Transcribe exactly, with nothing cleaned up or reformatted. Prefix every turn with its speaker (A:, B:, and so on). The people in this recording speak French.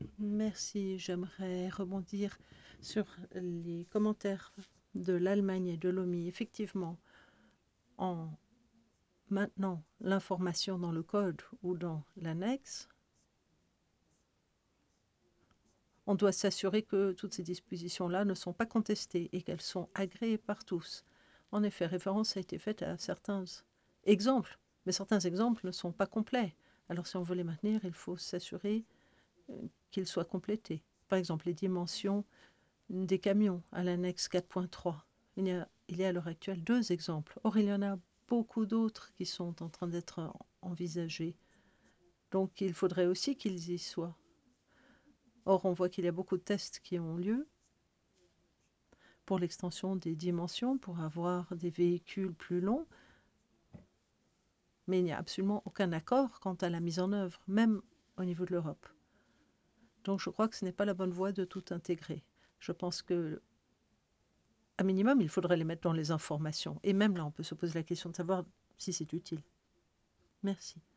A: Merci. J'aimerais rebondir sur les commentaires de l'Allemagne et de l'O M I. Effectivement, en maintenant l'information dans le code ou dans l'annexe, on doit s'assurer que toutes ces dispositions-là ne sont pas contestées et qu'elles sont agréées par tous. En effet, référence a été faite à certains exemples, mais certains exemples ne sont pas complets. Alors si on veut les maintenir, il faut s'assurer euh, qu'ils soient complétés. Par exemple, les dimensions des camions à l'annexe quatre point trois. Il y a, il y a à l'heure actuelle deux exemples. Or, il y en a beaucoup d'autres qui sont en train d'être envisagés. Donc, il faudrait aussi qu'ils y soient. Or, on voit qu'il y a beaucoup de tests qui ont lieu pour l'extension des dimensions, pour avoir des véhicules plus longs. Mais il n'y a absolument aucun accord quant à la mise en œuvre, même au niveau de l'Europe. Donc, je crois que ce n'est pas la bonne voie de tout intégrer. Je pense que à minimum, il faudrait les mettre dans les informations. Et même là, on peut se poser la question de savoir si c'est utile. Merci.